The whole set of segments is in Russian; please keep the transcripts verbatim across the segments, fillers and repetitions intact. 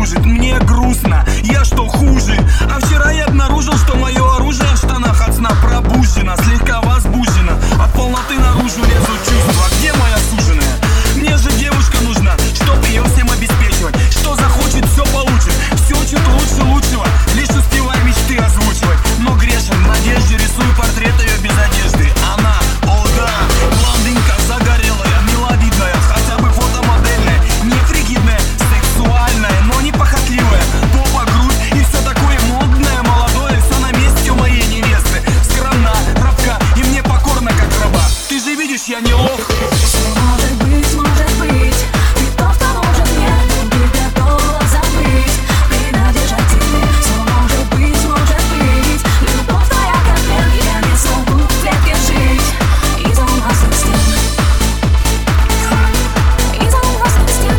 кружит. Мне грустно, я что хуже? А вчера я обнаружил, что мое оружие в штанах от сна пробуждено, слегка возбуждено. От полноты наружу лезут чувства. Где моя суженая? Мне же девушка нужна, чтоб ее всем обеспечивать. Что захочет, все получит. Все чуть лучше лучшего, лишь успевай мечты озвучивать. Но грешен в надежде, рисую портрет ее без одежды. Она, о да, блондинка загорелая, миловидная, хотя бы фотомодельная, не фригидная, сексуальная, но не похотливая. Попа, грудь и все такое модное, молодое, все на месте у моей невесты. Скромна, рабка и мне покорна, как раба. Ты же видишь, я не лох. Может быть, может быть, ты тот, кто нужен мне, ты готова забыть, принадлежать тебе. Все может быть, может быть, любовь твоя как плен, я не смогу в клетке жить из-за алмазных стен, из-за алмазных стен.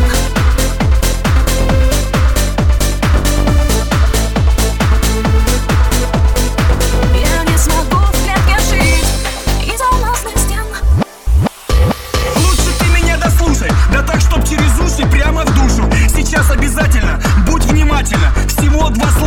Я не смогу в клетке жить из-за алмазных стен. Лучше ты меня дослушай, да так, чтоб через уши прямо в душу. Сейчас обязательно, будь внимательна. Всего два